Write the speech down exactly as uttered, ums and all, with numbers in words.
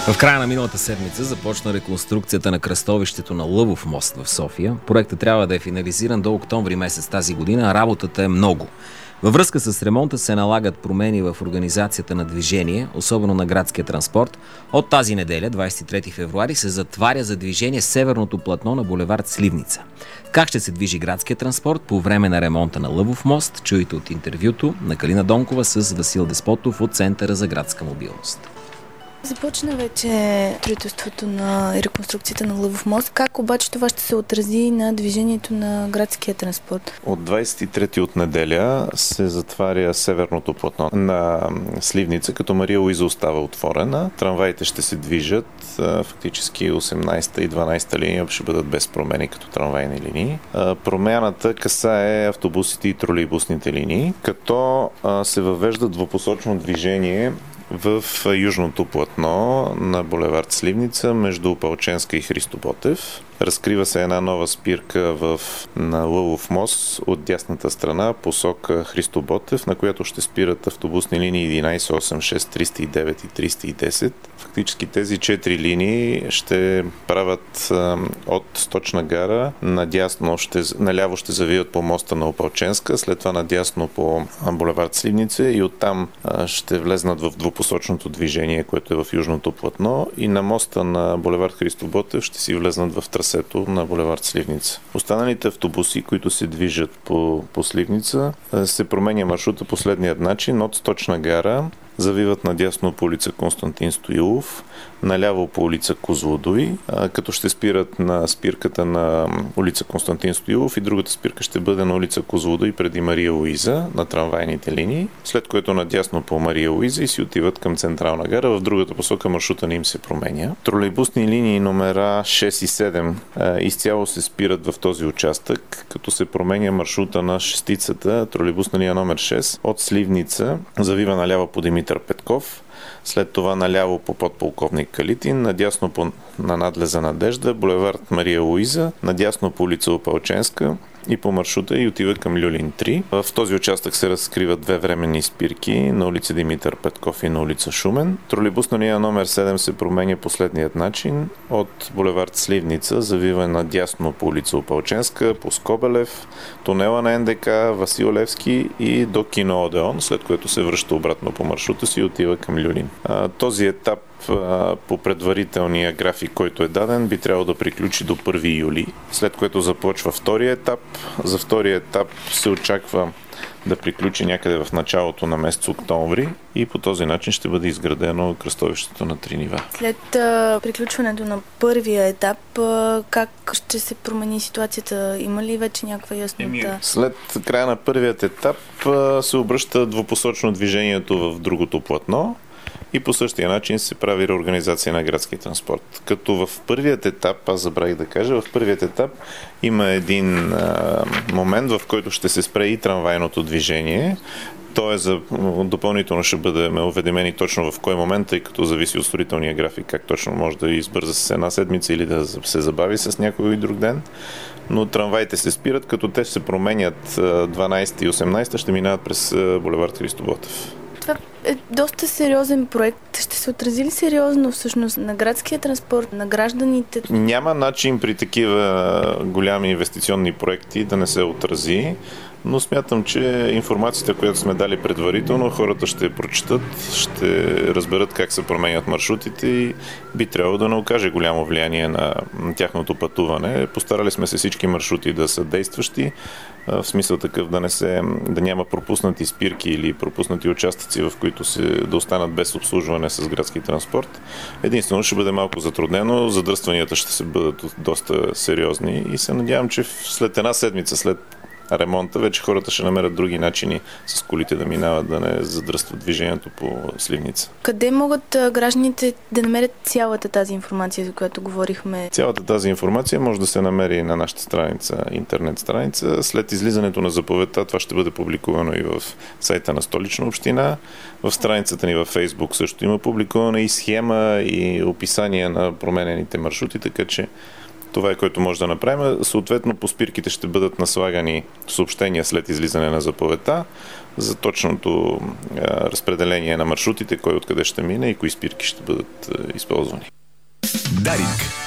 В края на миналата седмица започна реконструкцията на кръстовището на Лъвов мост в София. Проектът трябва да е финализиран до октомври месец тази година, а работата е много. Във връзка с ремонта се налагат промени в организацията на движение, особено на градския транспорт. От тази неделя, двадесет и трети февруари, се затваря за движение северното платно на булевард Сливница. Как ще се движи градския транспорт по време на ремонта на Лъвов мост, чуйте от интервюто на Калина Донкова с Васил Деспотов от Центъра за градска мобилност. Започна вече строителството на реконструкцията на Лъвов мост. Как обаче това ще се отрази на движението на градския транспорт? От двадесет и трети от неделя се затваря северното платно на Сливница, като Мария Луиза остава отворена. Трамваите ще се движат. Фактически осемнадесета и дванадесета линия ще бъдат без промени като трамвайни линии. Промяната касае автобусите и тролейбусните линии, като се въвежда двупосочно движение в южното платно на булевард Сливница между Опалченска и Христо Ботев. Разкрива се една нова спирка в, на Лъвов мост от дясната страна, посока Христо Ботев, на която ще спират автобусни линии единадесет, осем, шест, триста и девет и триста и десет. Фактически тези четири линии ще правят а, от Сточна гара надясно, ще, наляво ще завият по моста на Опалченска, след това надясно по булевард Сливница и оттам а, ще влезнат в двупосочното движение, което е в южното платно, и на моста на булевард Христо Ботев ще си влезнат в трасето на булевард Сливница. Останалите автобуси, които се движат по, по Сливница, се променя маршрута последният начин. От Сточна гара завиват надясно по улица Константин Стоилов, наляво по улица Козлодуй, като ще спират на спирката на улица Константин Стоилов и другата спирка ще бъде на улица Козлодуй преди Мария Луиза на трамвайните линии, след което надясно по Мария Луиза и си отиват към Централна гара. В другата посока маршрута не им се променя. Тролейбусни линии номера шест и седем изцяло се спират в този участък, като се променя маршрута на шестицата. Тролейбусна линия номер шест от Сливница завива наляво по Димитър Петков, след това наляво по подполковник Калитин, надясно по, на надлеза Надежда, булевард Мария Луиза, надясно по улица Опалченска и по маршрута и отива към Люлин три. В този участък се разкриват две временни спирки на улица Димитър Петков и на улица Шумен. Тролейбусна линия номер седем се променя последният начин. От булевард Сливница завива надясно по улица Опалченска, по Скобелев, тунела на Ен Де Ка, Васил Левски и до кино Одеон, след което се връща обратно по маршрута си и отива към Люлин. Този етап по предварителния график, който е даден, би трябвало да приключи до първи юли, след което започва втория етап. За втория етап се очаква да приключи някъде в началото на месец октомври и по този начин ще бъде изградено кръстовището на три нива. След а, приключването на първия етап, а, как ще се промени ситуацията? Има ли вече някаква яснота? След края на първият етап а, се обръща двупосочно движението в другото платно и по същия начин се прави реорганизация на градския транспорт. Като в първият етап, аз забравих да кажа, в първият етап има един а, момент, в който ще се спре и трамвайното движение. То е за допълнително ще бъдем уведомени точно в кой момент, тъй като зависи от строителния график, как точно може да избърза с една седмица или да се забави с някой друг ден. Но трамваите се спират, като те ще се променят дванадесета и осемнадесета, ще минават през булевард Христо Ботев. Това е доста сериозен проект. Ще се отрази ли сериозно всъщност на градския транспорт, на гражданите? Няма начин при такива голями инвестиционни проекти да не се отрази, но смятам, че информацията, която сме дали предварително, хората ще я прочитат, ще разберат как се променят маршрутите и би трябвало да не окаже голямо влияние на тяхното пътуване. Постарали сме се всички маршрути да са действащи, в смисъл такъв да не се, да няма пропуснати спирки или пропуснати участъци, в които се, да останат без обслужване с градски транспорт. Единствено ще бъде малко затруднено, задръстванията ще се бъдат доста сериозни и се надявам, че след една седмица, след ремонта, вече хората ще намерят други начини с колите да минават, да не задръстват движението по Сливница. Къде могат гражданите да намерят цялата тази информация, за която говорихме? Цялата тази информация може да се намери на нашата страница, интернет страница. След излизането на заповедта това ще бъде публикувано и в сайта на Столична община. В страницата ни във Фейсбук също има публикувана и схема и описание на променените маршрути, така че Това е, което може да направим. Съответно, по спирките ще бъдат наслагани съобщения след излизане на заповедта за точното а, разпределение на маршрутите, кой откъде ще мине и кои спирки ще бъдат а, използвани. Дарик.